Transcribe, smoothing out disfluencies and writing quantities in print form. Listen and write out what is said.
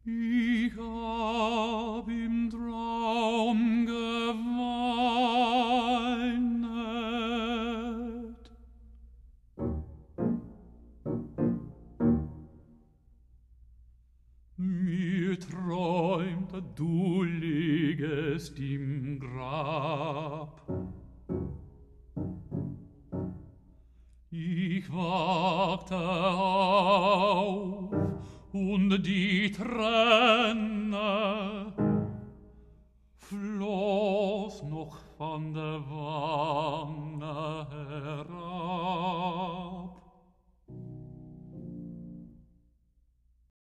Ich hab im Traum geweinet. Mir träumte, du liegest im Grab. Ich wachte auf und die Träne floss noch von der Wange.